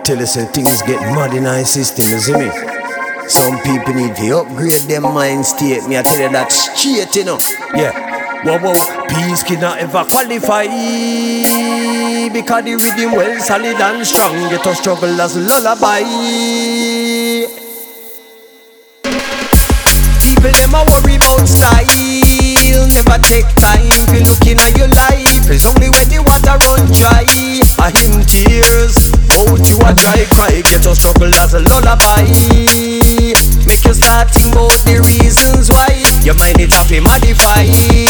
tell you say things get mad in our system, you see me? Some people need to upgrade their mind state. Me I tell you that straight, you know. Yeah. Whoa, peace cannot ever qualify, because the rhythm well solid and strong. Get a struggle as a lullaby. People them a worry about style, never take time for looking at your life. It's only when the water run dry, a him tears out you a dry cry. Get a struggle as a lullaby. Make you start think about the reasons why your mind it have to modify,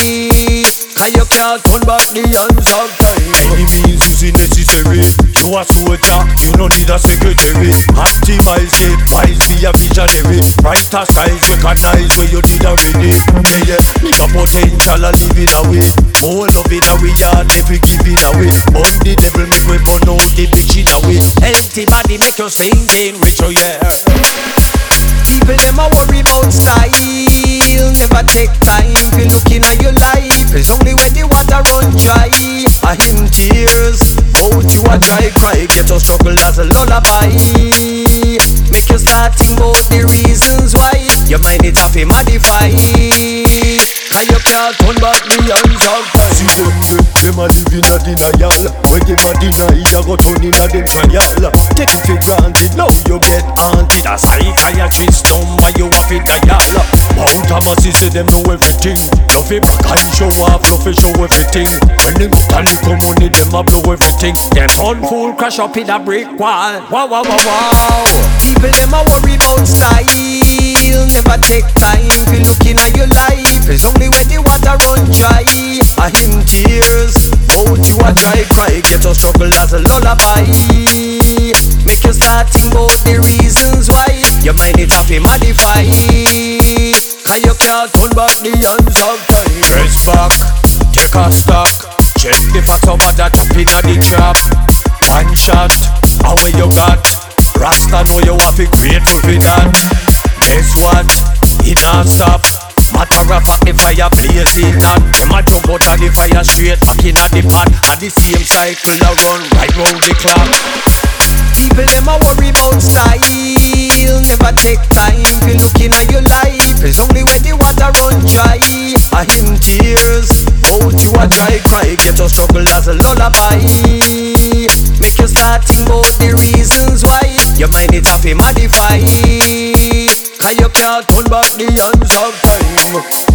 cause you can't turn back the hands of time. Any means is necessary. You a soldier, you no need a secretary. Optimize it, wise be a visionary. Brighter skies recognize where you did already. Yeah, bigger potential a living away. More love in our yard, every giving away. On the devil make we burn out the bitchin away. Healthy body make you sing rich, oh yeah. People them a worry about style, never take time for looking at your life. It's only when the water run dry, a him tears out you a dry cry. Get a struggle as a lullaby. Make you start think about the reasons why your mind it have to modify, cause you can't turn back the hands of time. See them a live in a denial. When them a deny, you go turn in a them trial. Take it for granted, now you get haunted. A psychiatrist number you have it dial. Mount Thomas say them know everything. Love it back and show off, love it show everything. When them little money, them a blow everything. Them turn fool crash up in a brick wall. Wow. People them a worry about style, never take time for looking at your life. It's only when the water run dry, a him tears out you a dry cry. Get a struggle as a lullaby. Make you start think about the reasons why your mind it have to modify, cause you can't turn back the hands of time. Press back, take a stock. Check the facts over that top in the trap. One shot, how where you got? Rasta know you have to be grateful for that. Guess what? It not stop. Matter of fact, the fire blazing hot. Them a jump out of the fire straight back in the pot. And the same cycle a run right round the clock. People them a worry about style, never take time for looking at your life. It's only when the water run dry, a him tears out you a dry cry. Get a struggle as a lullaby. Make you start think about the reasons why your mind it have to modify, cause you can't turn back the hands of time.